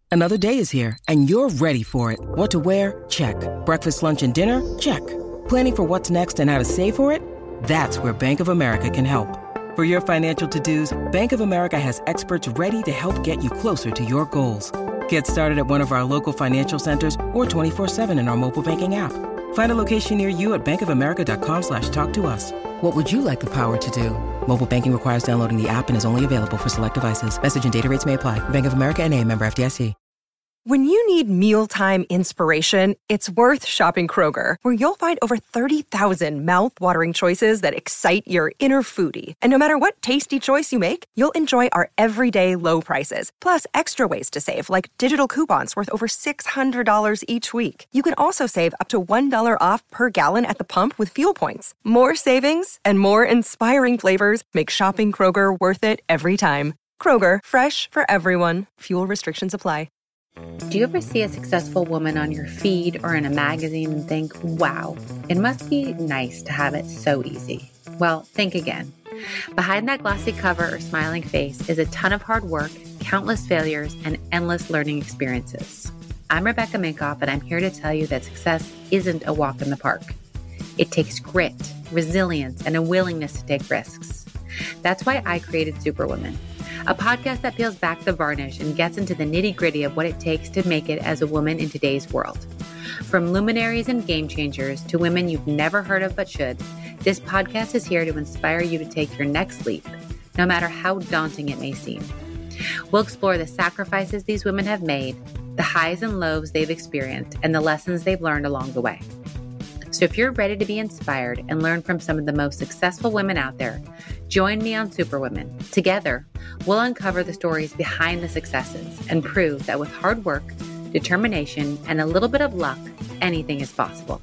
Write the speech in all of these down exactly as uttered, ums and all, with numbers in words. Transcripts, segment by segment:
Another day is here, and you're ready for it. What to wear? Check. Breakfast, lunch, and dinner? Check. Planning for what's next and how to save for it? That's where Bank of America can help. For your financial to-dos, Bank of America has experts ready to help get you closer to your goals. Get started at one of our local financial centers or twenty-four seven in our mobile banking app. Find a location near you at bankofamerica.com slash talk to us. What would you like the power to do? Mobile banking requires downloading the app and is only available for select devices. Message and data rates may apply. Bank of America N A, member F D I C. When you need mealtime inspiration, it's worth shopping Kroger, where you'll find over thirty thousand mouth-watering choices that excite your inner foodie. And no matter what tasty choice you make, you'll enjoy our everyday low prices, plus extra ways to save, like digital coupons worth over six hundred dollars each week. You can also save up to one dollar off per gallon at the pump with fuel points. More savings and more inspiring flavors make shopping Kroger worth it every time. Kroger, fresh for everyone. Fuel restrictions apply. Do you ever see a successful woman on your feed or in a magazine and think, wow, it must be nice to have it so easy? Well, think again. Behind that glossy cover or smiling face is a ton of hard work, countless failures, and endless learning experiences. I'm Rebecca Minkoff, and I'm here to tell you that success isn't a walk in the park. It takes grit, resilience, and a willingness to take risks. That's why I created Superwoman, a podcast that peels back the varnish and gets into the nitty-gritty of what it takes to make it as a woman in today's world. From luminaries and game changers to women you've never heard of but should, this podcast is here to inspire you to take your next leap, no matter how daunting it may seem. We'll explore the sacrifices these women have made, the highs and lows they've experienced, and the lessons they've learned along the way. So if you're ready to be inspired and learn from some of the most successful women out there, join me on Superwomen. Together, we'll uncover the stories behind the successes and prove that with hard work, determination, and a little bit of luck, anything is possible.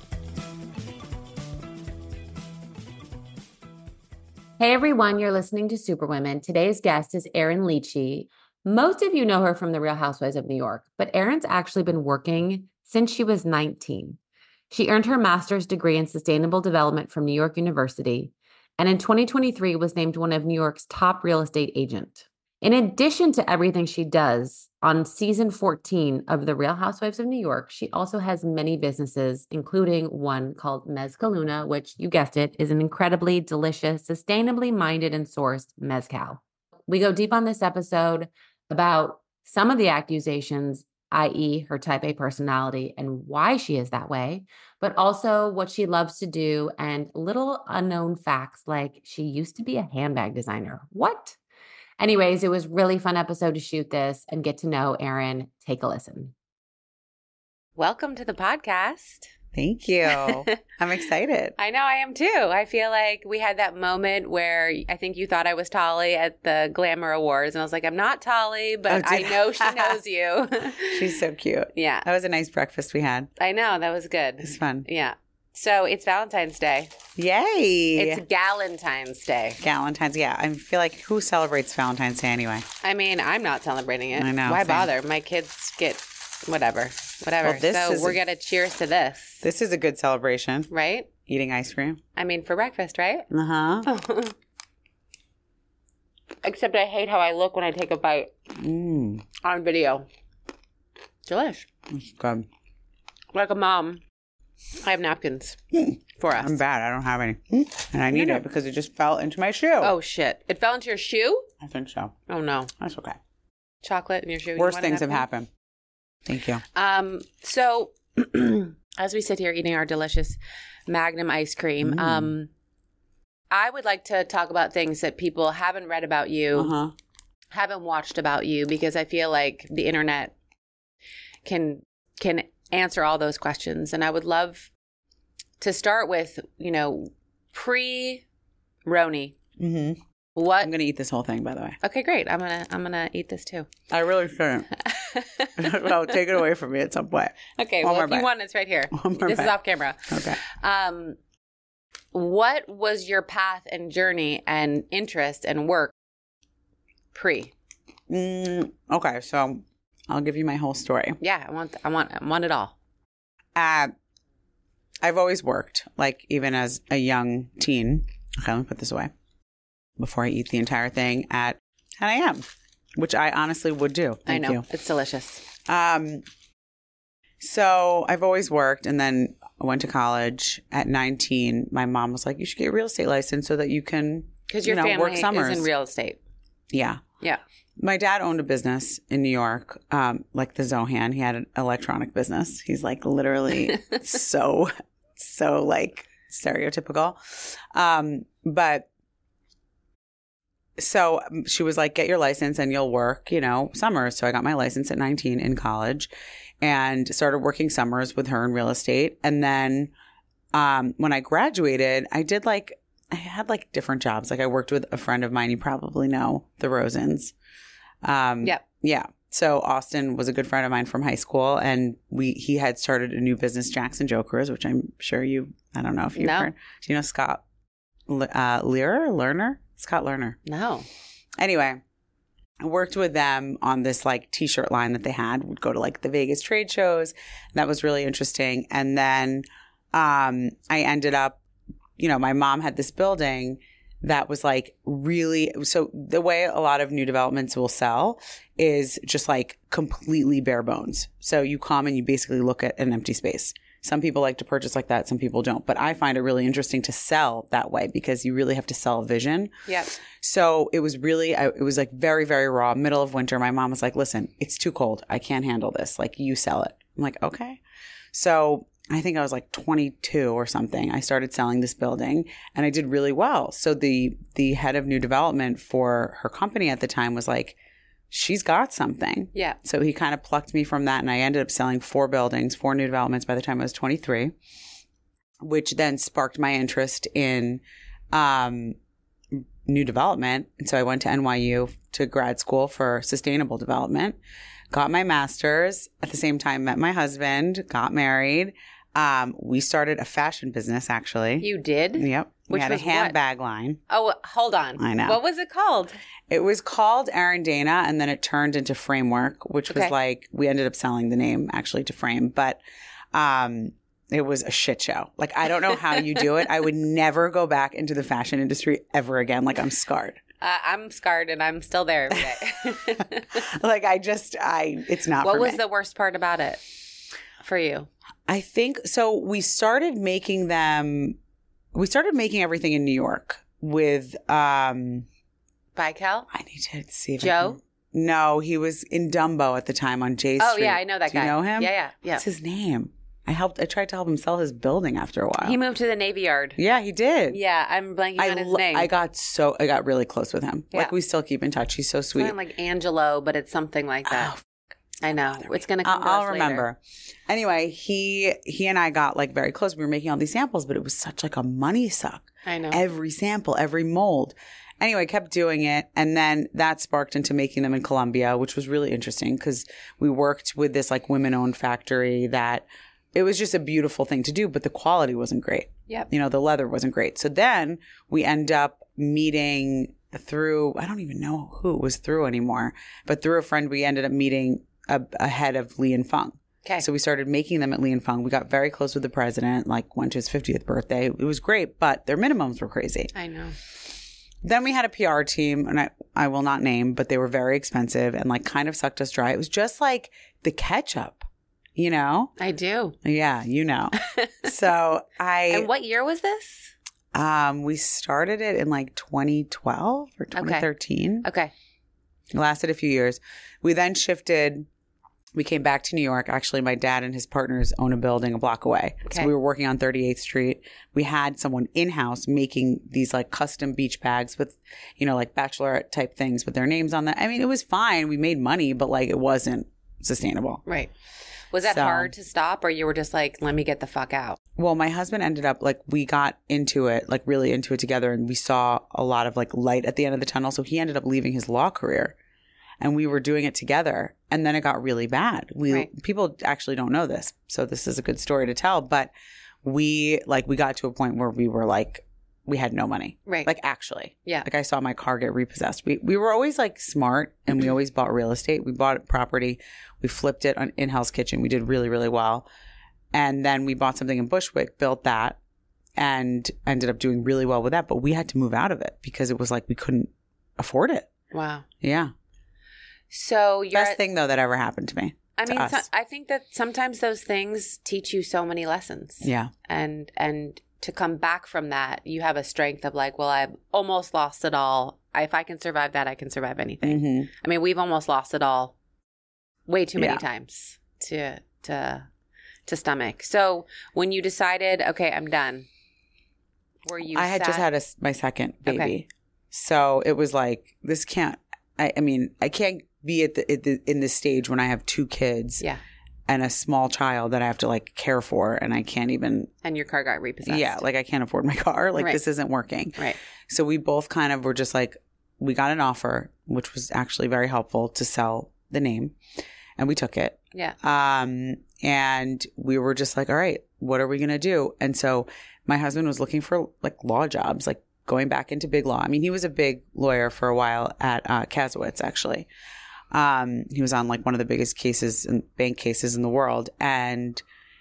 Hey everyone, you're listening to Superwomen. Today's guest is Erin Leachy. Most of you know her from The Real Housewives of New York, but Erin's actually been working since she was nineteen. She earned her master's degree in sustainable development from New York University, and in twenty twenty-three was named one of New York's top real estate agent. In addition to everything she does on season fourteen of The Real Housewives of New York, she also has many businesses, including one called Mezcaluna, which, you guessed it, is an incredibly delicious, sustainably minded and sourced mezcal. We go deep on this episode about some of the accusations, that is her type A personality and why she is that way, but also what she loves to do and little unknown facts like she used to be a handbag designer. What? Anyways, it was a really fun episode to shoot this and get to know Erin. Take a listen. Welcome to the podcast. Thank you. I'm excited. I know I am too. I feel like we had that moment where I think you thought I was Tolly at the Glamour Awards. And I was like, I'm not Tolly, but oh, I know she knows you. She's so cute. Yeah. That was a nice breakfast we had. I know. That was good. It was fun. Yeah. So it's Valentine's Day. Yay. It's Galentine's Day. Galentine's. Yeah. I feel like who celebrates Valentine's Day anyway? I mean, I'm not celebrating it. I know. Why same. bother? My kids get whatever. Whatever. Well, this so is we're a, going to cheers to this. This is a good celebration. Right? Eating ice cream. I mean, for breakfast, right? Uh-huh. Except I hate how I look when I take a bite mm. on video. Delish. It's good. Like a mom. I have napkins mm. for us. I'm bad. I don't have any. Mm. And I need it because it just fell into my shoe. Oh, shit. It fell into your shoe? I think so. Oh, no. That's okay. Chocolate in your shoe. Worse you things have happened. Thank you. Um. So, as we sit here eating our delicious Magnum ice cream, mm. um, I would like to talk about things that people haven't read about you, uh-huh. haven't watched about you, because I feel like the internet can can answer all those questions. And I would love to start with, you know, pre-Roni. Mm-hmm. What? I'm gonna eat this whole thing, by the way. Okay, great. I'm gonna I'm gonna eat this too. I really shouldn't. Well, take it away from me at some point. Okay. One well, if bite. you want, it's right here. One more this bite. is off camera. Okay. Um, what was your path and journey and interest and work pre? Mm, okay, so I'll give you my whole story. Yeah, I want I want I want it all. Uh, I've always worked, like even as a young teen. Okay, let me put this away before I eat the entire thing at ten a.m., which I honestly would do. Thank I know. you. It's delicious. Um, so I've always worked, and then I went to college at nineteen. My mom was like, you should get a real estate license so that you can, Because your you know, family work summers. is in real estate. Yeah. Yeah. My dad owned a business in New York, um, like the Zohan. He had an electronic business. He's like literally so, so like stereotypical. Um, but so she was like, get your license and you'll work, you know, summers. So I got my license at nineteen in college and started working summers with her in real estate. And then um, when I graduated, I did like, I had like different jobs. Like I worked with a friend of mine. You probably know the Rosens. Um, Yep. Yeah. So Austin was a good friend of mine from high school, and we he had started a new business, Jackson Jokers, which I'm sure you, I don't know if you've No. heard. Do you know Scott uh, Lear, Lerner? Scott Lerner. No. Anyway, I worked with them on this like t-shirt line that they had. Would go to like the Vegas trade shows. That was really interesting. And then um, I ended up, you know, my mom had this building that was like really, so the way a lot of new developments will sell is just like completely bare bones. So you come and you basically look at an empty space. Some people like to purchase like that. Some people don't. But I find it really interesting to sell that way because you really have to sell a vision. Yeah. So it was really, I, it was like very, very raw. Middle of winter, my mom was like, listen, it's too cold. I can't handle this. Like, you sell it. I'm like, okay. So I think I was like twenty-two or something. I started selling this building and I did really well. So the the head of new development for her company at the time was like, she's got something. Yeah. So he kind of plucked me from that, and I ended up selling four buildings, four new developments by the time I was twenty-three, which then sparked my interest in um, new development. And so I went to N Y U to grad school for sustainable development, got my master's, at the same time met my husband, got married. Um, we started a fashion business, actually. You did? Yep. We Which had a was handbag line. Oh, hold on. I know. What was it called? It was called Arendana, and then it turned into Framework, which Okay. was like, we ended up selling the name actually to Frame, but um, it was a shit show. Like, I don't know how you do it. I would never go back into the fashion industry ever again. Like, I'm scarred. Uh, I'm scarred and I'm still there every day. Like, I just, I, it's not What for was me. the worst part about it for you? I think, so we started making them, we started making everything in New York with, um, By Cal? I need to see if I Joe? can- no, he was in Dumbo at the time on J Oh, Street. yeah, I know that Do guy. you know him? Yeah, yeah, yeah. What's his name? I helped. I tried to help him sell his building after a while. He moved to the Navy Yard. yeah, he did. Yeah, I'm blanking I on his lo- name. I got so I got really close with him. Yeah. Like, we still keep in touch. He's so It's sweet. not like Angelo, but it's something like that. Oh, I know. It's going to come I'll, to I'll us remember. later. Anyway, he he and I got like very close. We were making all these samples, but it was such like a money suck. I know. Every sample, every mold. Anyway, kept doing it. And then that sparked into making them in Colombia, which was really interesting because we worked with this like women-owned factory that it was just a beautiful thing to do, but the quality wasn't great. Yep. You know, the leather wasn't great. So then we end up meeting through, I don't even know who it was through anymore, but through a friend, we ended up meeting a, a head of Li and Fung. Okay. So we started making them at Li and Fung. We got very close with the president, like went to his fiftieth birthday. It was great, but their minimums were crazy. I know. Then we had a P R team, and I, I will not name, but they were very expensive and like kind of sucked us dry. It was just like the ketchup, you know? I do. Yeah, you know. So I, And what year was this? um, we started it in like twenty twelve or twenty thirteen. Okay. It lasted a few years. We then shifted. We came back to New York. Actually, my dad and his partners own a building a block away. Okay. So we were working on thirty-eighth Street. We had someone in-house making these like custom beach bags with, you know, like bachelorette type things with their names on them. I mean, it was fine. We made money, but like it wasn't sustainable. Right. Was that So- hard to stop, or you were just like, let me get the fuck out? Well, my husband ended up like, we got into it, like really into it together, and we saw a lot of like light at the end of the tunnel. So he ended up leaving his law career, and we were doing it together. And then it got really bad. We Right. people actually don't know this, so this is a good story to tell. But we like we got to a point where we were like, we had no money. Right. Like actually, Yeah. Like I saw my car get repossessed. We we were always like smart, and we always bought real estate. We bought property. We flipped it on in Hell's Kitchen. We did really really well. And then we bought something in Bushwick, built that, and ended up doing really well with that. But we had to move out of it because it was like we couldn't afford it. Wow. Yeah. So you're Best at- thing though that ever happened to me. I to mean, us. so, I think that sometimes those things teach you so many lessons. Yeah. And, and to come back from that, you have a strength of like, well, I've almost lost it all. If I can survive that, I can survive anything. Mm-hmm. I mean, we've almost lost it all way too many Yeah. times to, to, to stomach. So when you decided, okay, I'm done, were you I had sad? just had a, my second baby. Okay. So it was like, this can't, I, I mean, I can't be at the, at the in this stage when I have two kids Yeah. and a small child that I have to like care for, and I can't even, And your car got repossessed. yeah, like I can't afford my car. Like Right. this isn't working. Right. So we both kind of were just like, we got an offer, which was actually very helpful to sell the name, and we took it. Yeah. Um, and we were just like, all right, what are we going to do? And so my husband was looking for like law jobs, like going back into big law. I mean, he was a big lawyer for a while at uh, Kasowitz, actually. Um, he was on like one of the biggest cases and bank cases in the world. And,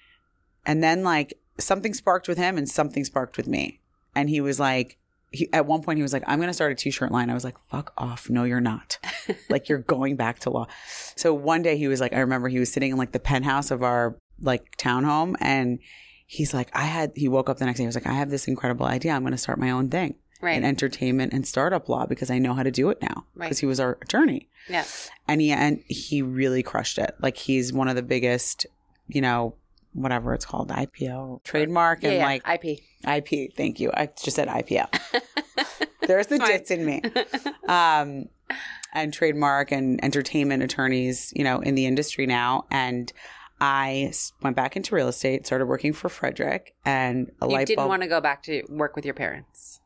and then like something sparked with him and something sparked with me. And he was like, he, at one point he was like, I'm going to start a t-shirt line. I was like, fuck off. No, you're not. Like, you're going back to law. So one day he was like, I remember he was sitting in like the penthouse of our like townhome, and he's like, I had, he woke up the next day. He was like, I have this incredible idea. I'm going to start my own thing Right. in entertainment and startup law because I know how to do it now. Right. Because he was our attorney. Yeah. And he, and he really crushed it. Like, he's one of the biggest, you know, whatever it's called, I P O, trademark, Yeah, and yeah. like I P. I P. Thank you. I just said I P O. There's the Fine. dits in me. Um, and trademark and entertainment attorneys, you know, in the industry now. And I s- went back into real estate, started working for Frederick, and a You light didn't bulb. want to go back to work with your parents.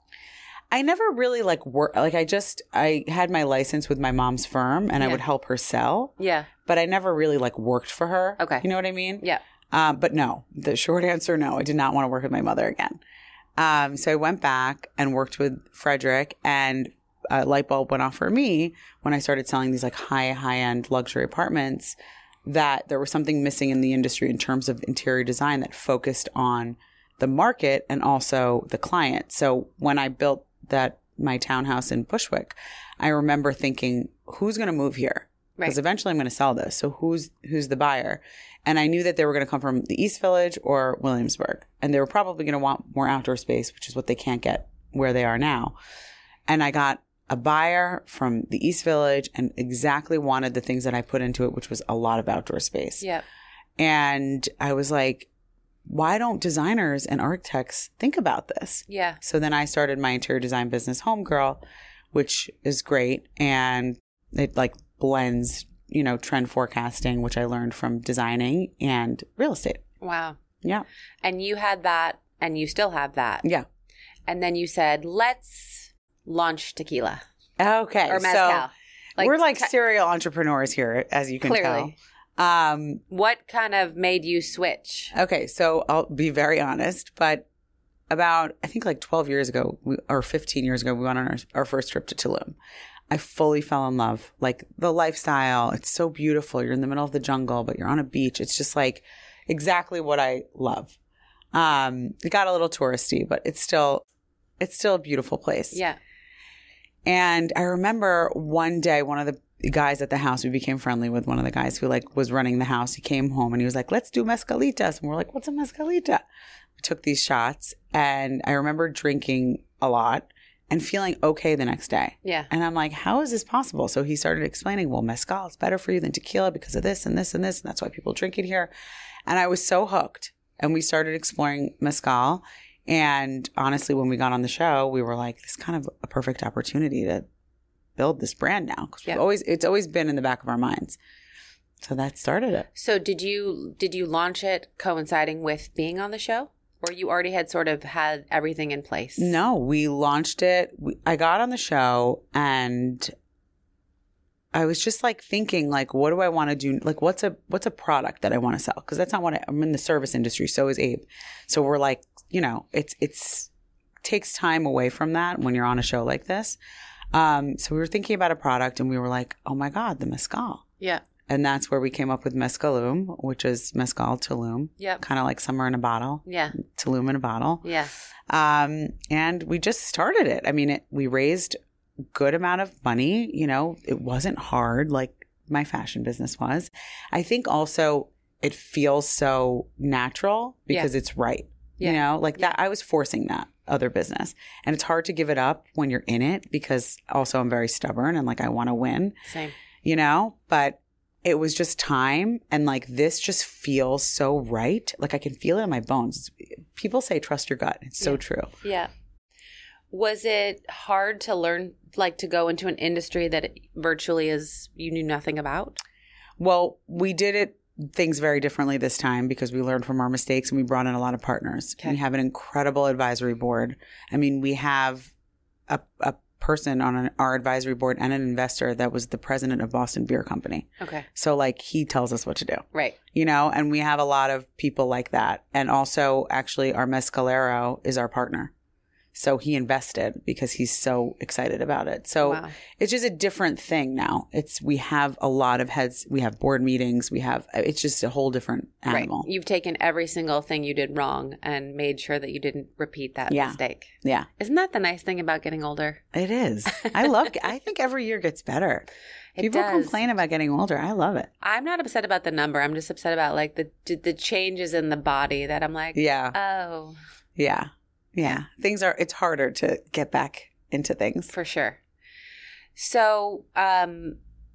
I never really like work. Like, I just, I had my license with my mom's firm, and I Yeah. would help her sell, Yeah. but I never really like worked for her. Okay. You know what I mean? Yeah. Um, but no, the short answer, no, I did not want to work with my mother again. Um, so I went back and worked with Frederick, and a light bulb went off for me when I started selling these like high, high end luxury apartments, that there was something missing in the industry in terms of interior design that focused on the market and also the client. So when I built that, my townhouse in Bushwick, I remember thinking, who's going to move here? Because Right. eventually I'm going to sell this. So who's who's the buyer? And I knew that they were going to come from the East Village or Williamsburg. And they were probably going to want more outdoor space, which is what they can't get where they are now. And I got a buyer from the East Village and exactly wanted the things that I put into it, which was a lot of outdoor space. Yeah. And I was like, why don't designers and architects think about this? Yeah. So then I started my interior design business, Homegirl, which is great. And it like blends, you know, trend forecasting, which I learned from designing, and real estate. Wow. Yeah. And you had that, and you still have that. Yeah. And then you said, let's launch tequila Okay. or mezcal. So we're like t- serial entrepreneurs here, as you can Clearly. tell. Um, What kind of made you switch? okay. So I'll be very honest, but about, I think like twelve years ago, we, or fifteen years ago, we went on our, our first trip to Tulum. I fully fell in love. Like, the lifestyle, it's so beautiful. You're in the middle of the jungle, but you're on a beach. It's just like exactly what I love. Um, it got a little touristy, but it's still, it's still a beautiful place. Yeah. And I remember one day, one of the guys at the house, we became friendly with one of the guys who like was running the house. He came home and he was like, let's do mezcalitas. And we're like, what's a mezcalita? We took these shots, and I remember drinking a lot and feeling okay the next day. Yeah. And I'm like, how is this possible? So he started explaining, well, mezcal is better for you than tequila because of this and this and this. And that's why people drink it here. And I was so hooked. And we started exploring mezcal. And honestly, when we got on the show, we were like, this is kind of a perfect opportunity to build this brand now. Because Yeah. we've always, it's always been in the back of our minds. So that started it. So did you did you launch it coinciding with being on the show? Or you already had sort of had everything in place? No, we launched it. We, I got on the show, and I was just like thinking, like, what do I want to do? Like, what's a what's a product that I want to sell? Because that's not what I, I'm in the service industry. So is Abe. So we're like, you know, it's it's takes time away from that when you're on a show like this. Um, so we were thinking about a product, and we were like, oh my God, the mezcal. Yeah. And that's where we came up with Mezcaloom, which is mezcal Tulum. Yep. Kind of like summer in a bottle. Yeah. Tulum in a bottle. Yeah. Um, and we just started it. I mean, it, we raised a good amount of money. You know, it wasn't hard. Like, my fashion business was. I think also it feels so natural because yeah. it's right. Yeah. You know, like yeah. that, I was forcing that other business. And it's hard to give it up when you're in it because also I'm very stubborn and like I want to win. Same. You know, but it was just time. And like this just feels so right. Like I can feel it in my bones. People say trust your gut. It's so yeah. true. Yeah. Was it hard to learn, like to go into an industry that virtually is you knew nothing about? Well, we did it things very differently this time because we learned from our mistakes and we brought in a lot of partners. Okay. We have an incredible advisory board. I mean, we have a, a person on an, our advisory board and an investor that was the president of Boston Beer Company. Okay. So like he tells us what to do. Right. You know, and we have a lot of people like that. And also actually our mescalero is our partner. So he invested because he's so excited about it. So wow. it's just a different thing now. It's we have a lot of heads. We have board meetings. We have it's just a whole different animal. Right. You've taken every single thing you did wrong and made sure that you didn't repeat that yeah. mistake. Yeah. Isn't that the nice thing about getting older? It is. I love I think every year gets better. It People does. complain about getting older. I love it. I'm not upset about the number. I'm just upset about like the the changes in the body that I'm like, yeah. oh. Yeah. Yeah. Things are, it's harder to get back into things. For sure. So, um,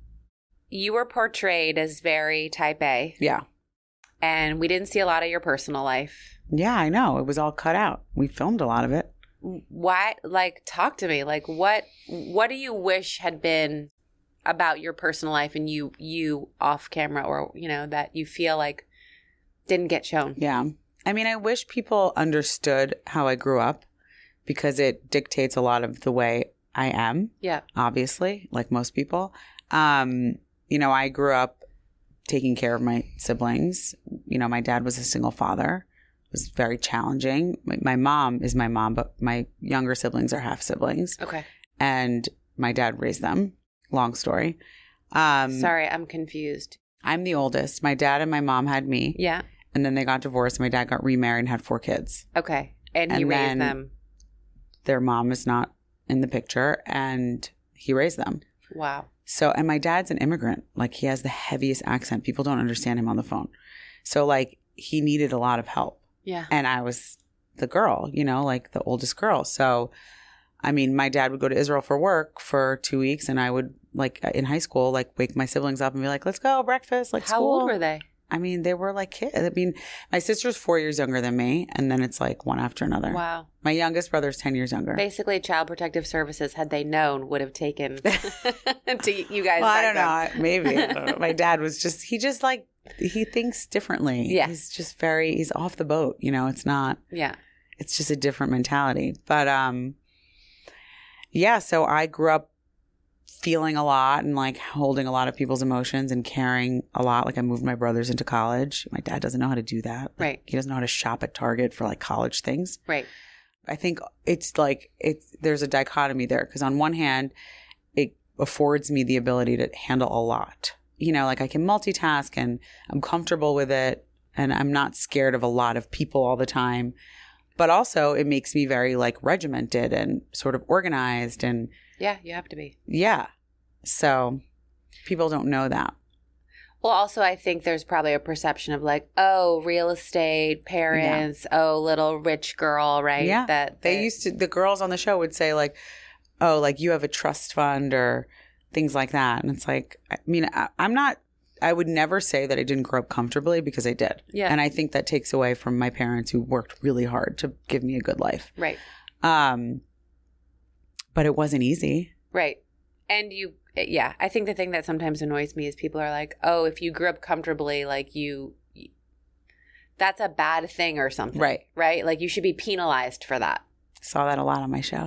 you were portrayed as very type A. Yeah. And we didn't see a lot of your personal life. Yeah, I know. It was all cut out. We filmed a lot of it. Why, like, talk to me. Like, what, what do you wish had been about your personal life and you, you off camera or, you know, that you feel like didn't get shown? Yeah. I mean, I wish people understood how I grew up because it dictates a lot of the way I am. Yeah. Obviously, like most people. Um, you know, I grew up taking care of my siblings. You know, my dad was a single father. It was very challenging. My, my mom is my mom, but my younger siblings are half siblings. Okay. And my dad raised them. Long story. Um, Sorry, I'm confused. I'm the oldest. My dad and my mom had me. Yeah. And then they got divorced. My dad got remarried and had four kids. Okay. And he and raised them. Their mom is not in the picture and he raised them. Wow. So, and my dad's an immigrant. Like he has the heaviest accent. People don't understand him on the phone. So like he needed a lot of help. Yeah. And I was the girl, you know, like the oldest girl. So, I mean, my dad would go to Israel for work for two weeks and I would like in high school, like wake my siblings up and be like, let's go breakfast. Like How school. old were they? I mean, they were like kids. I mean, my sister's four years younger than me, and then it's like one after another. Wow. My youngest brother's ten years younger. Basically, Child Protective Services, had they known, would have taken to you guys. Well, I don't know. Maybe. I don't know. My dad was just, he just like, he thinks differently. Yeah. He's just very, he's off the boat. You know, it's not, yeah. It's just a different mentality. But, um, yeah, so I grew up feeling a lot and like holding a lot of people's emotions and caring a lot. Like I moved my brothers into college. My dad doesn't know how to do that. Like, right. He doesn't know how to shop at Target for like college things. Right. I think it's like, it's, there's a dichotomy there because on one hand, it affords me the ability to handle a lot. You know, like I can multitask and I'm comfortable with it and I'm not scared of a lot of people all the time. But also it makes me very like regimented and sort of organized and yeah, you have to be. Yeah. So people don't know that. Well, also, I think there's probably a perception of like, oh, real estate, parents, yeah. oh, little rich girl, right? Yeah. That, that they used to, the girls on the show would say like, oh, like you have a trust fund or things like that. And it's like, I mean, I, I'm not, I would never say that I didn't grow up comfortably because I did. Yeah. And I think that takes away from my parents who worked really hard to give me a good life. Right. Um, but it wasn't easy. Right. And you, yeah, I think the thing that sometimes annoys me is people are like, oh, if you grew up comfortably, like you, that's a bad thing or something. Right. Right? Like you should be penalized for that. Saw that a lot on my show.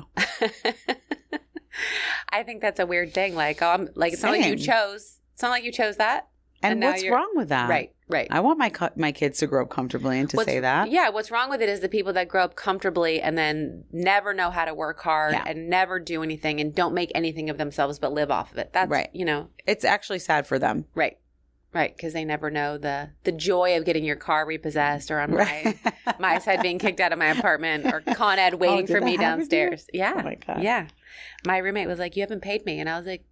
I think that's a weird thing. Like, oh, I'm, like it's Same. not like you chose. It's not like you chose that. And, and what's wrong with that? Right, right. I want my my kids to grow up comfortably and to what's, say that. Yeah, what's wrong with it is the people that grow up comfortably and then never know how to work hard yeah. and never do anything and don't make anything of themselves but live off of it. That's, right. you know. It's actually sad for them. Right, right, because they never know the the joy of getting your car repossessed or on my, my side being kicked out of my apartment or Con Ed waiting oh, for me downstairs. You? Yeah, oh my God. Yeah. My roommate was like, you haven't paid me. And I was like,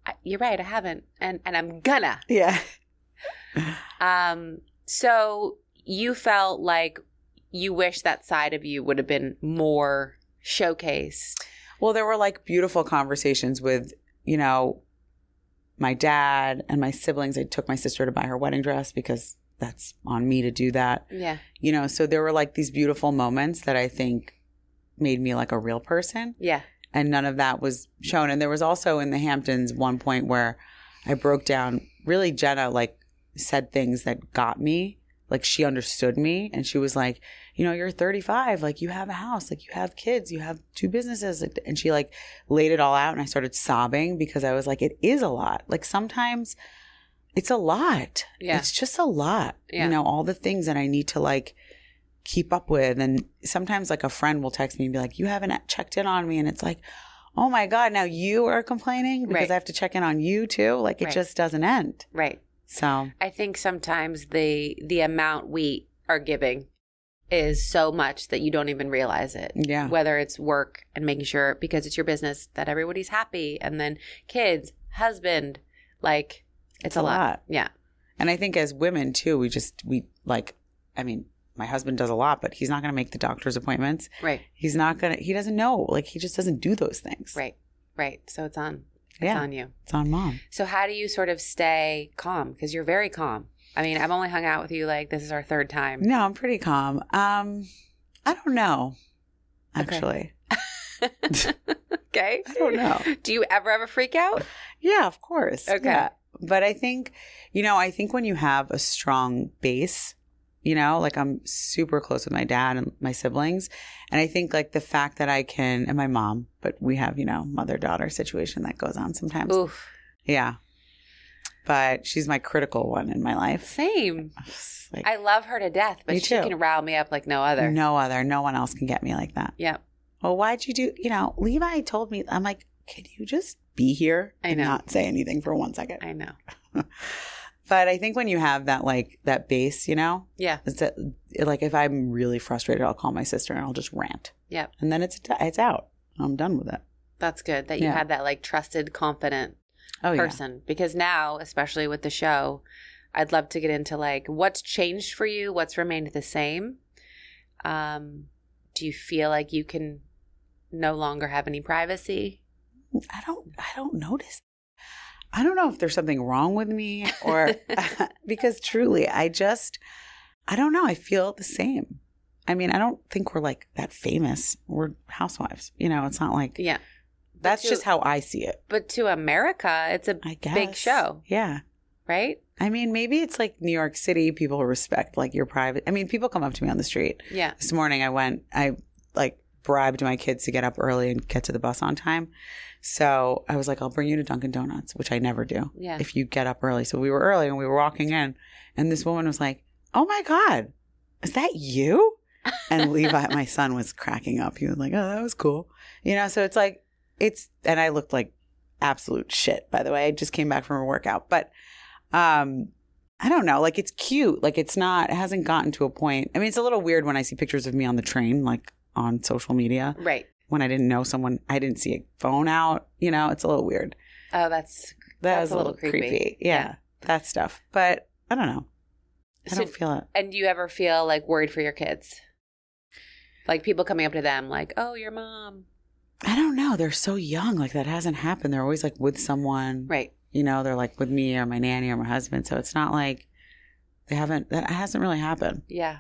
I, you're right. I haven't. And, and I'm gonna. Yeah. Um. So you felt like you wish that side of you would have been more showcased. Well, there were like beautiful conversations with, you know, my dad and my siblings. I took my sister to buy her wedding dress because that's on me to do that. Yeah. You know, so there were like these beautiful moments that I think made me like a real person. Yeah. And none of that was shown. And there was also in the Hamptons one point where I broke down. Really, Jenna like said things that got me. Like she understood me and she was like, you know, you're thirty-five, like you have a house, like you have kids, you have two businesses. And she like laid it all out and I started sobbing because I was like, it is a lot. Like sometimes it's a lot. Yeah. It's just a lot. Yeah. You know, all the things that I need to like keep up with. And sometimes like a friend will text me and be like, you haven't checked in on me. And it's like, oh my God, now you are complaining because Right. I have to check in on you too. Like it Right. just doesn't end. Right. So I think sometimes the the amount we are giving is so much that you don't even realize it. Yeah. Whether it's work and making sure, because it's your business, that everybody's happy, and then kids, husband, like it's, It's a a lot. lot. Yeah. And I think as women too, we just, we like, I mean, my husband does a lot, but he's not going to make the doctor's appointments. Right. He's not going to, he doesn't know. Like he just doesn't do those things. Right. Right. So it's on. It's Yeah. on you. It's on mom. So how do you sort of stay calm? Because you're very calm. I mean, I've only hung out with you like this is our third time. No, I'm pretty calm. Um, I don't know, Okay. actually. Okay. I don't know. Do you ever have a freak out? Yeah, of course. Okay. Yeah. But I think, you know, I think when you have a strong base, you know, like I'm super close with my dad and my siblings. And I think like the fact that I can, and my mom, but we have, you know, mother-daughter situation that goes on sometimes. Oof. Yeah. But she's my critical one in my life. Same. Like, I love her to death, but Me she too. can rile me up like no other. no other, no one else can get me like that. Yep. Well, why'd you do, you know, Levi told me, I'm like, can you just be here I and know. not say anything for one second? I know. But I think when you have that, like, that base, you know, Yeah. it's that, like, if I'm really frustrated, I'll call my sister and I'll just rant. Yep. And then it's it's out. I'm done with it. That's good that you Yeah. had that like trusted, confident Oh, person. Because now, especially with the show, I'd love to get into like what's changed for you, what's remained the same. Um, do you feel like you can no longer have any privacy? yeah. I don't, I don't notice. I don't know if there's something wrong with me or because truly, I just, I don't know. I feel the same. I mean, I don't think we're like that famous. We're housewives. You know, it's not like, Yeah. that's to- just how I see it. But to America, it's a I guess. big show, Yeah. right? I mean, maybe it's like New York City. People respect like your private. I mean, people come up to me on the street. Yeah. This morning I went, I like bribed my kids to get up early and get to the bus on time. So I was like, I'll bring you to Dunkin' Donuts, which I never do. Yeah. If you get up early. So we were early and we were walking in and this woman was like, oh my God, is that you? And Levi, my son, was cracking up. He was like, oh, that was cool. You know, so it's like, it's, and I looked like absolute shit, by the way. I just came back from a workout. But um, I don't know. Like, it's cute. Like, it's not, it hasn't gotten to a point. I mean, it's a little weird when I see pictures of me on the train, like on social media. Right. When I didn't know someone, I didn't see a phone out. You know, it's a little weird. Oh, that's That That's was a little creepy. Yeah, Yeah. that stuff. But I don't know. I So- don't feel it. And do you ever feel like worried for your kids? Like people coming up to them like, oh, your mom. I don't know. They're so young. Like, that hasn't happened. They're always like with someone. Right. You know, they're like with me or my nanny or my husband. So it's not like they haven't, that hasn't really happened. Yeah.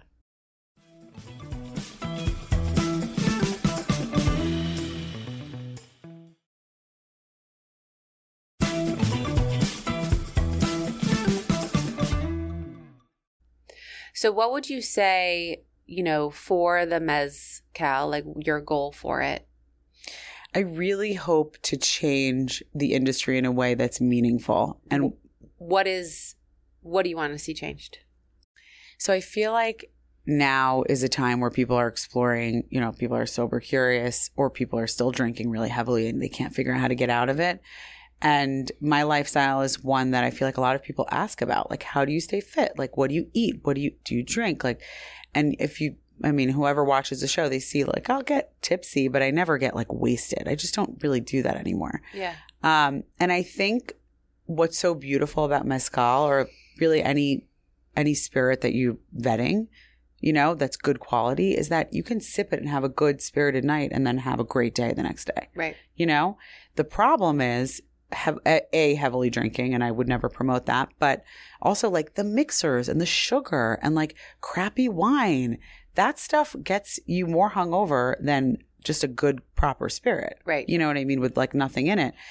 So what would you say, you know, for the Mezcal, like your goal for it? I really hope to change the industry in a way that's meaningful. And What is, what do you want to see changed? so I feel like now is a time where people are exploring, you know, people are sober curious or people are still drinking really heavily and they can't figure out how to get out of it. And my lifestyle is one that I feel like a lot of people ask about. Like, how do you stay fit? Like, what do you eat? What do you, do you drink? Like, and if you, I mean, whoever watches the show, they see like, I'll get tipsy, but I never get like wasted. I just don't really do that anymore. Yeah. Um, and I think what's so beautiful about mezcal, or really any any spirit that you're vetting, you know, that's good quality, is that you can sip it and have a good spirited night and then have a great day the next day. Right. You know, the problem is have a heavily drinking, and I would never promote that, but also like the mixers and the sugar and like crappy wine. That stuff gets you more hungover than just a good proper spirit. Right. You know what I mean? With like nothing in it.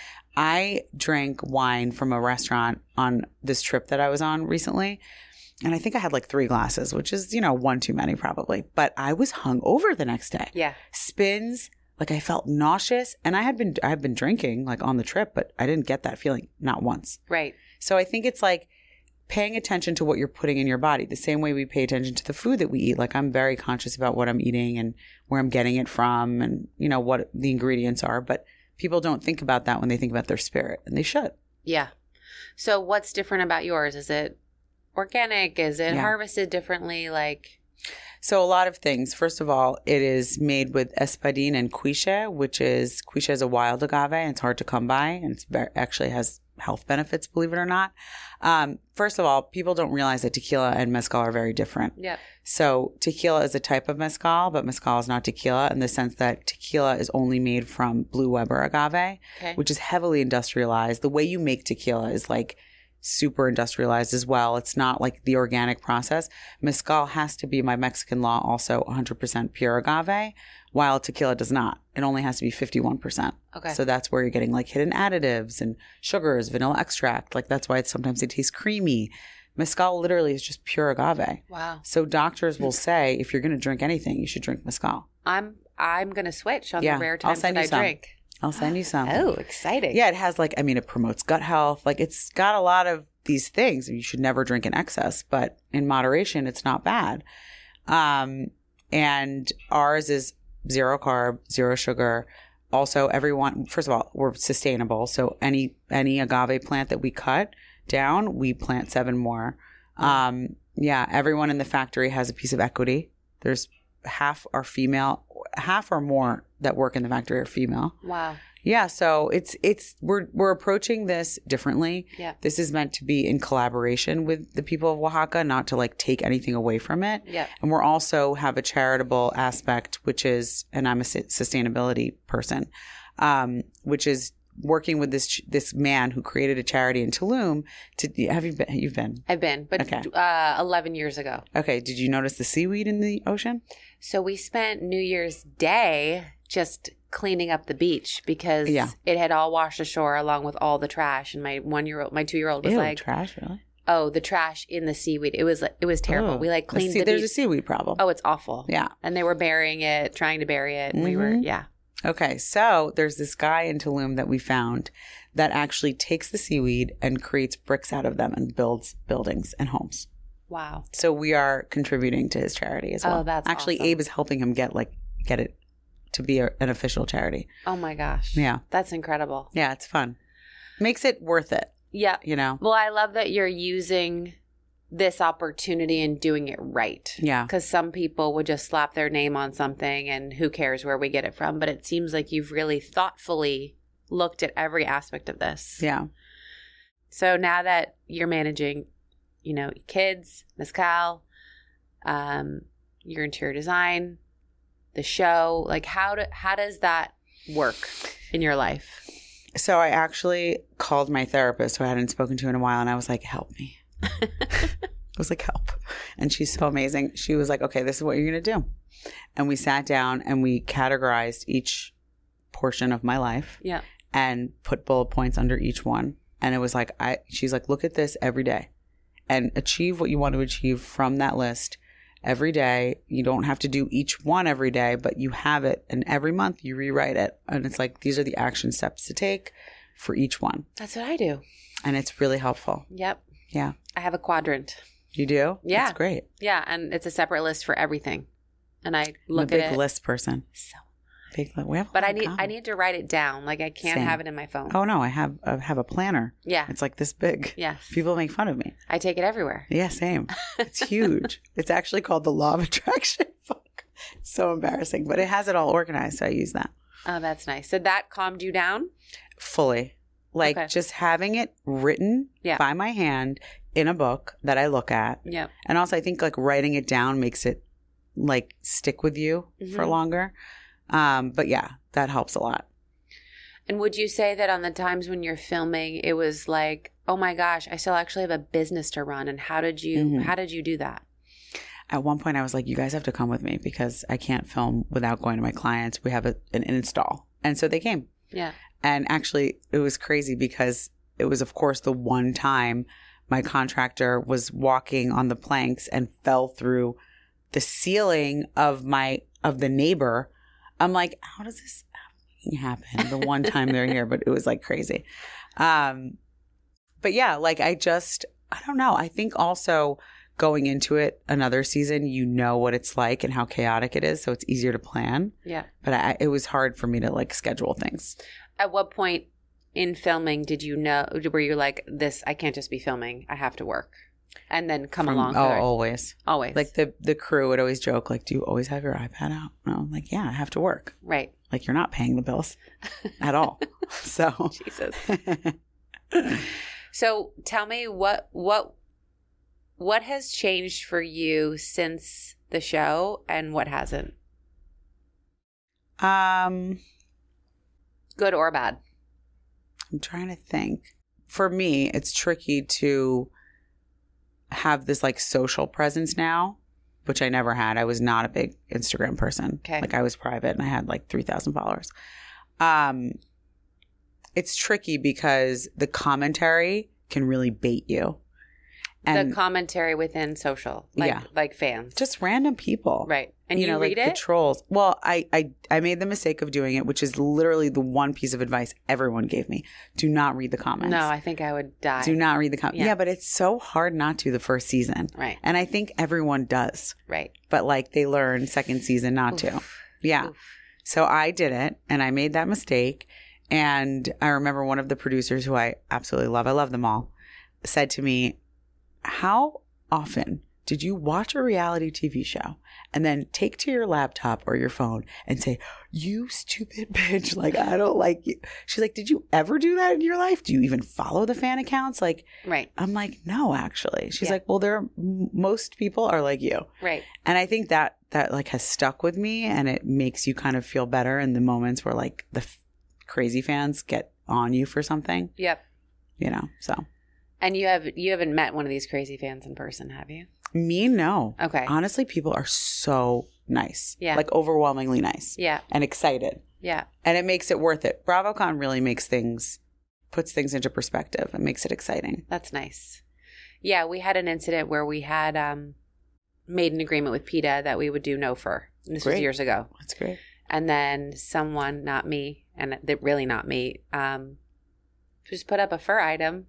I drank wine from a restaurant on this trip that I was on recently. And I think I had like three glasses, which is, you know, one too many probably. But I was hungover the next day. Yeah. Spins, like I felt nauseous. And I had been, I had been drinking like on the trip, but I didn't get that feeling, not once. Right. So I think it's like paying attention to what you're putting in your body, the same way we pay attention to the food that we eat. Like I'm very conscious about what I'm eating and where I'm getting it from and, you know, what the ingredients are. But people don't think about that when they think about their spirit, and they should. Yeah. So what's different about yours? Is it organic? Is it Yeah. harvested differently? Like, So a lot of things. First of all, it is made with espadín and quiche, which is, quiche is a wild agave and it's hard to come by, and it's very, actually has health benefits, believe it or not. Um, first of all, people don't realize that tequila and mezcal are very different. yeah. So tequila is a type of mezcal, but mezcal is not tequila in the sense that tequila is only made from Blue Weber agave, Okay. which is heavily industrialized. The way you make tequila is like super industrialized as well. It's not like the organic process. Mezcal has to be, by Mexican law, also one hundred percent pure agave, while tequila does not. It only has to be fifty-one percent. Okay. So that's where you're getting like hidden additives and sugars, vanilla extract. Like that's why it's, sometimes it tastes creamy. Mezcal literally is just pure agave. Wow. So doctors will say, if you're going to drink anything, you should drink mezcal. I'm I'm gonna switch on Yeah, the rare I'll times send that you I some. drink. I'll send you some. Oh, exciting. Yeah, it has like, I mean, it promotes gut health. Like it's got a lot of these things. You should never drink in excess, but in moderation, it's not bad. Um, and ours is zero carb, zero sugar. Also, everyone, first of all, we're sustainable. So any, any agave plant that we cut down, we plant seven more. Um, yeah, everyone in the factory has a piece of equity. There's half are female, half or more that work in the factory are female. Wow. Yeah, so it's it's we're we're approaching this differently. Yeah. This is meant to be in collaboration with the people of Oaxaca, not to like take anything away from it. Yeah. And we're also have a charitable aspect, which is, and I'm a su- sustainability person, um, which is working with this this man who created a charity in Tulum. To have you been? You've been. I've been, but Okay. uh, eleven years ago. Okay. Did you notice the seaweed in the ocean? So we spent New Year's Day just cleaning up the beach because Yeah. it had all washed ashore along with all the trash. And my one year old, my two year old was Ew, like, trash, really? "Oh, the trash in the seaweed. It was like it was terrible. Oh. We like cleaned See, the there's beach. a seaweed problem. Oh, it's awful. Yeah. And they were burying it, trying to bury it, and we were Mhm. yeah. Okay, so there's this guy in Tulum that we found that actually takes the seaweed and creates bricks out of them and builds buildings and homes. Wow. So we are contributing to his charity as well. Oh, that's actually awesome. Abe is helping him get like get it to be a, an official charity. Oh my gosh. Yeah. That's incredible. Yeah, it's fun. Makes it worth it, Yeah. you know. Well, I love that you're using this opportunity and doing it right. Yeah. Because some people would just slap their name on something and who cares where we get it from. But it seems like you've really thoughtfully looked at every aspect of this. Yeah. So now that you're managing, you know, kids, mezcal, um, your interior design, the show, like how do how does that work in your life? So I actually called my therapist who I hadn't spoken to in a while, and I was like, help me. I was like, help. And she's so amazing. She was like, okay, this is what you're going to do. And we sat down and we categorized each portion of my life Yeah. and put bullet points under each one. And it was like, I, she's like, look at this every day and achieve what you want to achieve from that list every day. You don't have to do each one every day, but you have it. And every month you rewrite it. And it's like, these are the action steps to take for each one. That's what I do. And it's really helpful. Yep. Yeah. I have a quadrant. You do? Yeah. That's great. Yeah. And it's a separate list for everything. And I I'm a look big at it. list person. So, Big list. We have a but lot I in need common. I need to write it down. Like I can't Same. have it in my phone. Oh no, I have I have a planner. Yeah. It's like this big. Yes. People make fun of me. I take it everywhere. Yeah, same. It's huge. It's actually called the Law of Attraction. Fuck. It's so embarrassing, but it has it all organized, so I use that. Oh, that's nice. So that calmed you down? Fully. Like Okay. just having it written Yeah. by my hand in a book that I look at. Yeah. And also I think like writing it down makes it like stick with you for Mhm. longer. Um, but yeah, that helps a lot. And would you say that on the times when you're filming, it was like, oh my gosh, I still actually have a business to run. And how did you, Mhm. how did you do that? At one point I was like, you guys have to come with me because I can't film without going to my clients. We have a, an install. And so they came. Yeah. And actually it was crazy because it was, of course, the one time my contractor was walking on the planks and fell through the ceiling of my, of the neighbor. I'm like, how does this happen the one time they're here? But it was like crazy. Um, but yeah, like I just, I don't know. I think also going into it another season, you know what it's like and how chaotic it is. So it's easier to plan. Yeah. But I, it was hard for me to like schedule things. At what point in filming did you know, were you like, this, I can't just be filming, I have to work? And then come From- along. Oh, for it? always. Always. Like the, the crew would always joke, like, do you always have your iPad out? No, I'm like, yeah, I have to work. Right. Like you're not paying the bills at all. So Jesus. So tell me what, what, what has changed for you since the show and what hasn't? um, Good or bad? I'm trying to think. For me, it's tricky to have this like social presence now, which I never had. I was not a big Instagram person. Okay. Like I was private and I had like three thousand followers. Um, it's tricky because the commentary can really bait you. And The commentary within social, like, Yeah. like fans. just random people. right. And you, know, read like it? the trolls. Well, I, I I made the mistake of doing it, which is literally the one piece of advice everyone gave me. Do not read the comments. No, I think I would die. Do not read the comments. Yeah. Yeah. But it's so hard not to the first season. Right. And I think everyone does. Right. But like they learn second season not to. Oof. Yeah. Oof. So I did it and I made that mistake. And I remember one of the producers who I absolutely love, I love them all, said to me, how often did you watch a reality T V show and then take to your laptop or your phone and say, you stupid bitch, like, I don't like you. She's like, did you ever do that in your life? Do you even follow the fan accounts? Like, Right. I'm like, no, actually. She's Yeah. like, well, there, are, m- most people are like you. Right. And I think that, that like has stuck with me and it makes you kind of feel better in the moments where like the f- crazy fans get on you for something, Yep. you know, so. And you have you haven't met one of these crazy fans in person, have you? Me, no. Okay. Honestly, people are so nice. Yeah. Like overwhelmingly nice. Yeah. And excited. Yeah. And it makes it worth it. BravoCon really makes things, puts things into perspective. It makes it exciting. That's nice. Yeah, we had an incident where we had um, made an agreement with PETA that we would do no fur. This was Great. years ago. That's great. And then someone, not me, and th- really not me, um, just put up a fur item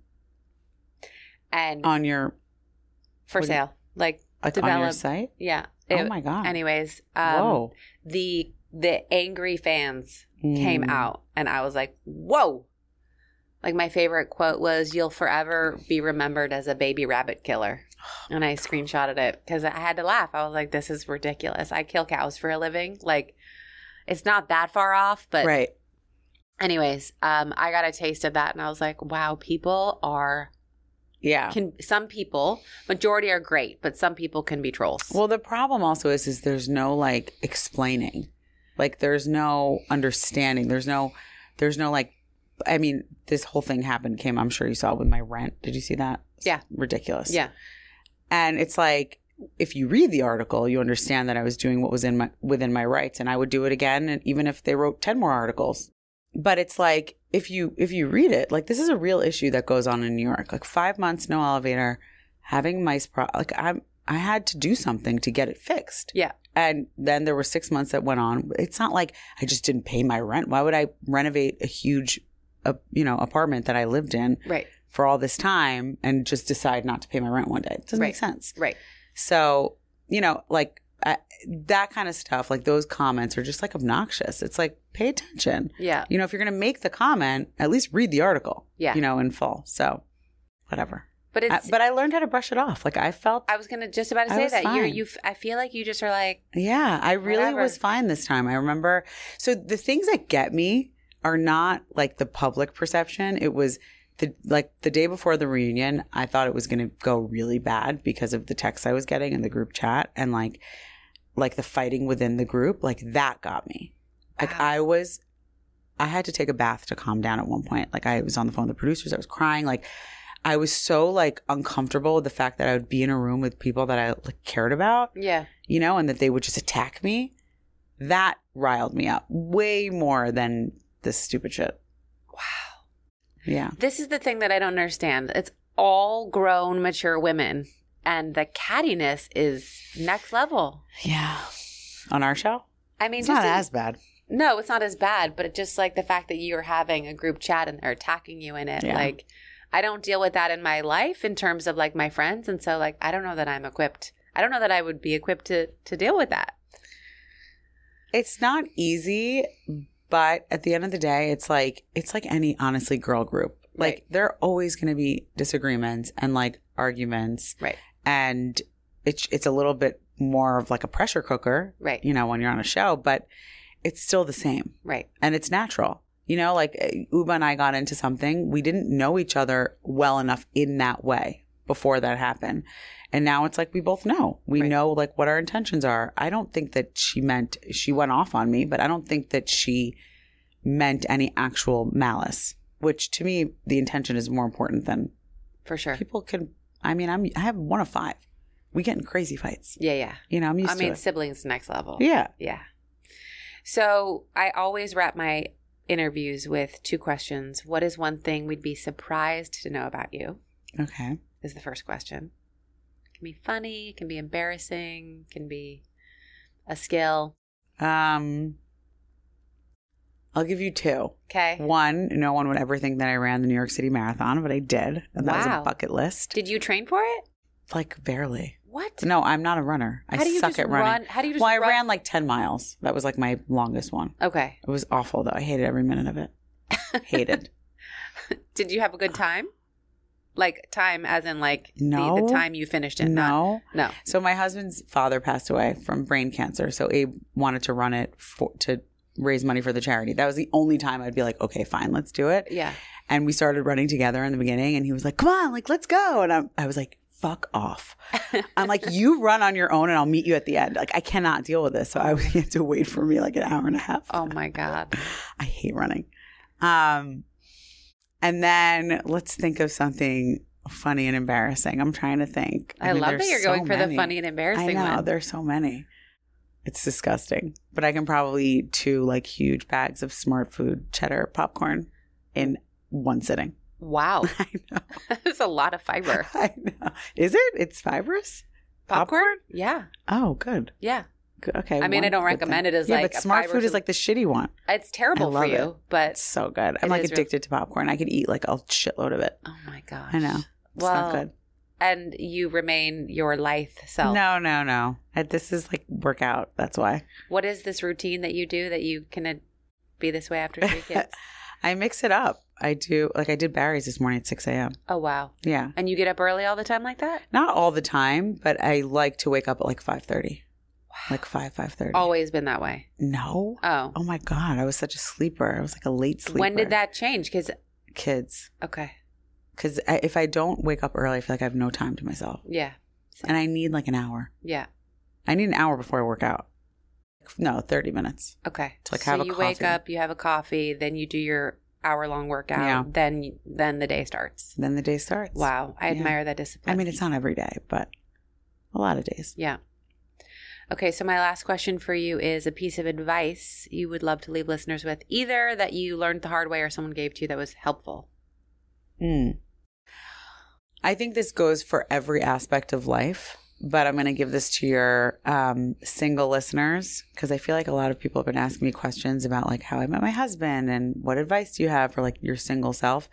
and On your, for what- sale. Like, like on your develop. site? Yeah. Oh It- my God. Anyways, um, Whoa. the the angry fans came Mm. out, and I was like, "Whoa!" Like my favorite quote was, "You'll forever be remembered as a baby rabbit killer," and I screenshotted it because I had to laugh. I was like, "This is ridiculous. I kill cows for a living. Like, it's not that far off." But Right. anyways, um, I got a taste of that, and I was like, "Wow, people are Yeah. can some people majority are great, but some people can be trolls." Well, the problem also is, is there's no like explaining, like there's no understanding. There's no, there's no like, I mean, this whole thing happened, Kim, I'm sure you saw with my rent. Did you see that? It's Yeah. ridiculous. yeah, And it's like, if you read the article, you understand that I was doing what was in my, within my rights and I would do it again. And even if they wrote ten more articles, but it's like, if you, if you read it, like this is a real issue that goes on in New York, like five months, no elevator, having mice, pro- like I'm, I had to do something to get it fixed. yeah, And then there were six months that went on. It's not like I just didn't pay my rent. Why would I renovate a huge, uh, you know, apartment that I lived in right, for all this time and just decide not to pay my rent one day? It doesn't Right. make sense. right, So, you know, like I, that kind of stuff, like those comments are just like obnoxious. It's like, pay attention. yeah, You know, if you're going to make the comment, at least read the article, Yeah. you know, in full. So whatever. but I, it's. but I learned how to brush it off. Like I felt, I was gonna just about to I say was that you fine. you. I feel like you just are like, yeah, I really Whatever. was fine this time. I remember. So the things that get me are not like the public perception. It was the like the day before the reunion, I thought it was going to go really bad because of the texts I was getting in the group chat and like like the fighting within the group. Like that got me. Like Wow. I was, I had to take a bath to calm down at one point. Like I was on the phone with the producers. I was crying. Like I was so like uncomfortable with the fact that I would be in a room with people that I like cared about, Yeah. you know, and that they would just attack me. That riled me up way more than this stupid shit. Wow. Yeah. This is the thing that I don't understand. It's all grown, mature women, and the cattiness is next level. Yeah. On our show? I mean, It's just not in- as bad. No, it's not as bad, but it just like the fact that you're having a group chat and they're attacking you in it. Yeah. Like, I don't deal with that in my life in terms of like my friends. And so like, I don't know that I'm equipped. I don't know that I would be equipped to, to deal with that. It's not easy, but at the end of the day, it's like, it's like any honestly girl group. Like Right. there are always going to be disagreements and like arguments. Right. And it's, it's a little bit more of like a pressure cooker, Right. you know, when you're on a show, but it's still the same. Right. And it's natural. You know, like Uba and I got into something. We didn't know each other well enough in that way before that happened. And now it's like we both know. We Right. know like what our intentions are. I don't think that she meant, she went off on me, but I don't think that she meant any actual malice, which to me, the intention is more important than For sure. people can. I mean, I'm, I have one of five. We get in crazy fights. Yeah. Yeah. You know, I'm used I to mean, it. siblings next level. Yeah. Yeah. So I always wrap my interviews with two questions. What is one thing we'd be surprised to know about you? Okay. Is the first question. It can be funny, it can be embarrassing, it can be a skill. Um, I'll give you two. Okay. One, no one would ever think that I ran the New York City Marathon, but I did. And that was Wow. a bucket list. Did you train for it? Like barely. What? No, I'm not a runner. I How do you suck just at running. run? How do you just well, I run? ran like ten miles. That was like my longest one. Okay. It was awful though. I hated every minute of it. Hated. Did you have a good time? Like time as in like No. the, the time you finished it? Not- No. no. So my husband's father passed away from brain cancer. So Abe wanted to run it for, to raise money for the charity. That was the only time I'd be like, okay, fine, let's do it. Yeah. And we started running together in the beginning and he was like, come on, like, let's go. And I'm, I was like, fuck off. I'm like, you run on your own and I'll meet you at the end. Like, I cannot deal with this. So I he had to wait for me like an hour and a half. Oh my God. I hate running. Um, and then let's think of something funny and embarrassing. I'm trying to think. I, mean, love that there's you're going so for many. the funny and embarrassing I know, one. there's so many. It's disgusting. But I can probably eat two like huge bags of Smart Food cheddar popcorn in one sitting. Wow. I know. That's a lot of fiber. I know. Is it? It's fibrous? Popcorn? Yeah. Oh, good. Yeah. Good. Okay. I mean, one I don't good recommend thing. it as yeah, like but a Smart fiber Food is to- like the shitty one. It's terrible I love for you, it. but It's so good. I'm It like is real- addicted to popcorn. I could eat like a shitload of it. oh my gosh. I know. It's Well, not good. and you remain your lithe self. No, no, no. Uh, This is like workout. That's why. What is this routine that you do that you can uh, be this way after three kids? I mix it up. I do, like I did Barry's this morning at six a.m. Oh, wow. Yeah. And you get up early all the time like that? Not all the time, but I like to wake up at like five thirty. Like five, five thirty. Always been that way. No. Oh. Oh my God. I was such a sleeper. I was like a late sleeper. When did that change? Because, Kids. okay. Because if I don't wake up early, I feel like I have no time to myself. Yeah. And I need like an hour. Yeah. I need an hour before I work out. No, thirty minutes. Okay. To, like, so have a you wake coffee. up, you have a coffee, then you do your hour long workout. Yeah. Then, you- then the day starts. Then the day starts. Wow. I Yeah. admire that discipline. I mean, it's not every day, but a lot of days. Yeah. Okay, so my last question for you is a piece of advice you would love to leave listeners with, either that you learned the hard way or someone gave to you that was helpful. Mm. I think this goes for every aspect of life, but I'm going to give this to your um, single listeners because I feel like a lot of people have been asking me questions about like how I met my husband and what advice do you have for like your single self.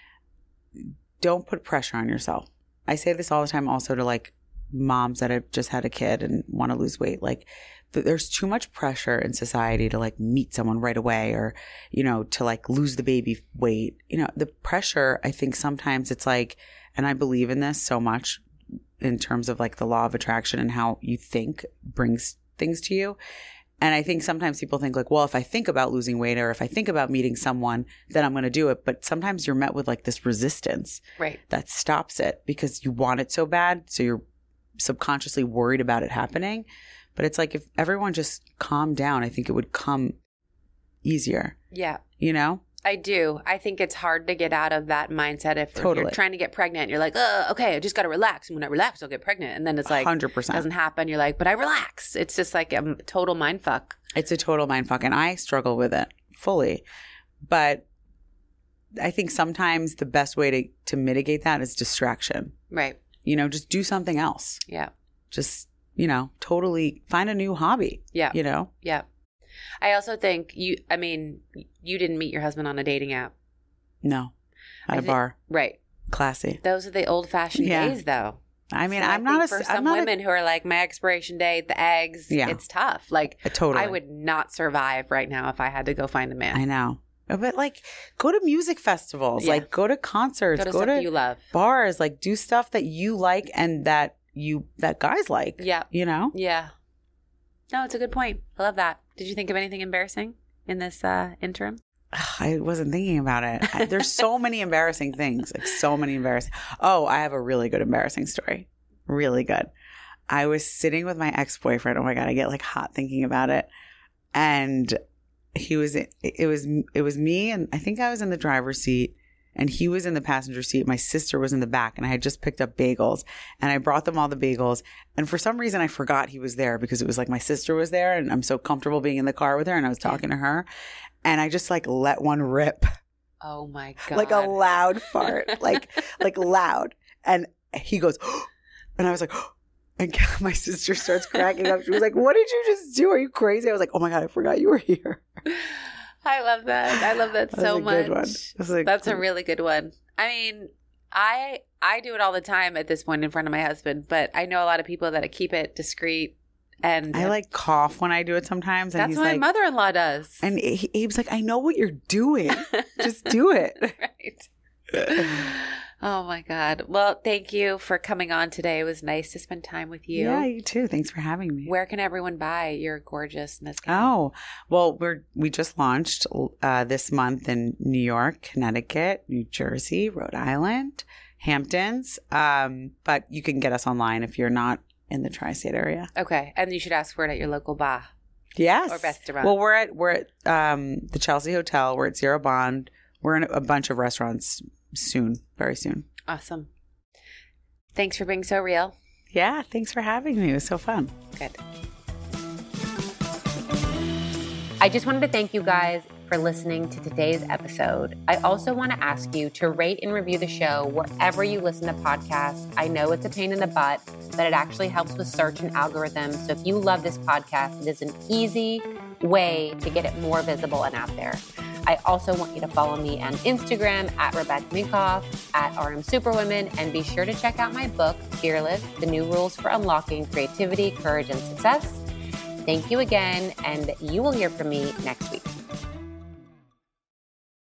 Don't put pressure on yourself. I say this all the time also to like moms that have just had a kid and want to lose weight. Like th- there's too much pressure in society to like meet someone right away or, you know, to like lose the baby weight. You know, the pressure, I think sometimes it's like, and I believe in this so much in terms of like the law of attraction and how you think brings things to you. And I think sometimes people think like, well, if I think about losing weight or if I think about meeting someone, then I'm going to do it. But sometimes you're met with like this resistance right. that stops it because you want it so bad. So you're subconsciously worried about it happening. But it's like if everyone just calmed down, I think it would come easier. Yeah. You know? I do. I think it's hard to get out of that mindset if Totally. you're trying to get pregnant. You're like, oh, okay, I just got to relax. And when I relax, I'll get pregnant. And then it's like, one hundred percent. doesn't happen. You're like, but I relax. It's just like a total mind fuck. It's a total mind fuck. And I struggle with it fully. But I think sometimes the best way to, to mitigate that is distraction. Right. You know, just do something else. Yeah. Just, you know, totally find a new hobby. Yeah. You know? Yeah. I also think you, I mean, you didn't meet your husband on a dating app. No. At I a think- bar. Right. Classy. Those are the old fashioned Yeah. days though. I mean, So I'm I not a think for I'm some not a- women who are like, my expiration date, the eggs, Yeah. it's tough. Like, Uh, totally. I would not survive right now if I had to go find a man. I know. But like, go to music festivals. Yeah. Like, go to concerts. Go to go stuff to that you love. bars. Like, do stuff that you like and that you that guys like. Yeah. You know? Yeah. No, it's a good point. I love that. Did you think of anything embarrassing in this uh, interim? I wasn't thinking about it. I, there's so many embarrassing things. Like, so many embarrassing. Oh, I have a really good embarrassing story. Really good. I was sitting with my ex-boyfriend. Oh my God, I get like hot thinking about it. And he was, it was, it was me, and I think I was in the driver's seat, and he was in the passenger seat. My sister was in the back, and I had just picked up bagels, and I brought them all the bagels. And for some reason, I forgot he was there because it was like my sister was there, and I'm so comfortable being in the car with her, and I was talking to her, and I just like let one rip, Oh my God. like a loud fart, like like loud, and he goes, and I was like. And my sister starts cracking up. She was like, what did you just do? Are you crazy? I was like, oh my God, I forgot you were here. I love that. I love that, That so was a much. good one. That was a- That's a really good one. I mean, I I do it all the time at this point in front of my husband, but I know a lot of people that keep it discreet. And I like cough when I do it sometimes. And that's he's what like, my mother-in-law does. and he, he was like, I know what you're doing. Just do it. Right. Oh my God. Well, thank you for coming on today. It was nice to spend time with you. Yeah, you too. Thanks for having me. Where can everyone buy your gorgeous mezcal? Oh, well, we're we just launched uh, this month in New York, Connecticut, New Jersey, Rhode Island, Hamptons. Um, but you can get us online if you're not in the tri-state area. Okay. And you should ask for it at your local bar. Yes. Or restaurant. Well, we're at we're at um, the Chelsea Hotel. We're at Zero Bond. We're in a bunch of restaurants soon, very soon. Awesome. Thanks for being so real. Yeah, thanks for having me. It was so fun. Good. I just wanted to thank you guys for listening to today's episode. I also want to ask you to rate and review the show wherever you listen to podcasts. I know it's a pain in the butt, but it actually helps with search and algorithms. So if you love this podcast, it is an easy way to get it more visible and out there. I also want you to follow me on Instagram at Rebecca Minkoff, at R M Superwomen, and be sure to check out my book, Fearless, The New Rules for Unlocking Creativity, Courage, and Success. Thank you again, and you will hear from me next week.